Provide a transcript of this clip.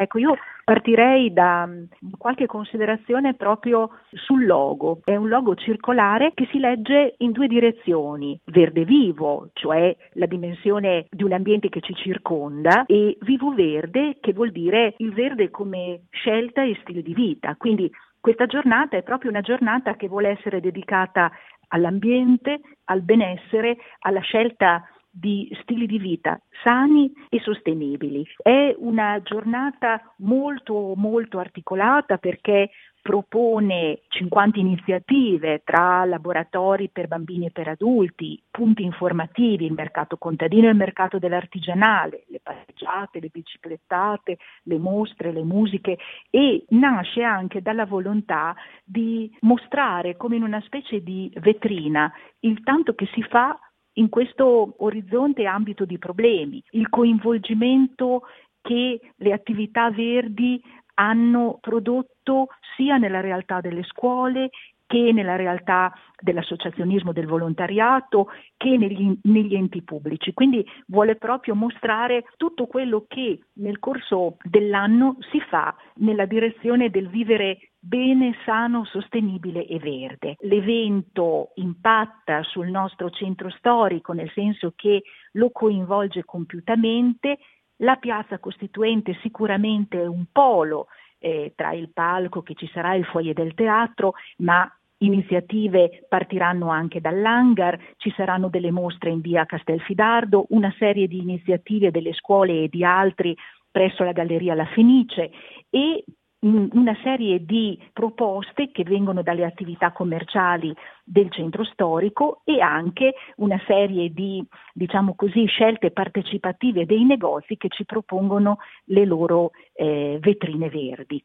Ecco, io partirei da qualche considerazione proprio sul logo. È un logo circolare che si legge in due direzioni: verde vivo, cioè la dimensione di un ambiente che ci circonda, e vivo verde, che vuol dire il verde come scelta e stile di vita. Quindi questa giornata è proprio una giornata che vuole essere dedicata all'ambiente, al benessere, alla scelta di stili di vita sani e sostenibili. È una giornata molto molto articolata perché propone 50 iniziative tra laboratori per bambini e per adulti, punti informativi, il mercato contadino e il mercato dell'artigianale, le passeggiate, le biciclettate, le mostre, le musiche, e nasce anche dalla volontà di mostrare come in una specie di vetrina il tanto che si fa in questo orizzonte e ambito di problemi, il coinvolgimento che le attività verdi hanno prodotto sia nella realtà delle scuole che nella realtà dell'associazionismo, del volontariato, che negli enti pubblici. Quindi vuole proprio mostrare tutto quello che nel corso dell'anno si fa nella direzione del vivere bene, sano, sostenibile e verde. L'evento impatta sul nostro centro storico, nel senso che lo coinvolge compiutamente. La piazza Costituente sicuramente è un polo tra il palco che ci sarà, il foyer del teatro, ma iniziative partiranno anche dall'hangar, ci saranno delle mostre in via Castelfidardo, una serie di iniziative delle scuole e di altri presso la Galleria La Fenice e una serie di proposte che vengono dalle attività commerciali del centro storico e anche una serie di, diciamo così, scelte partecipative dei negozi che ci propongono le loro vetrine verdi.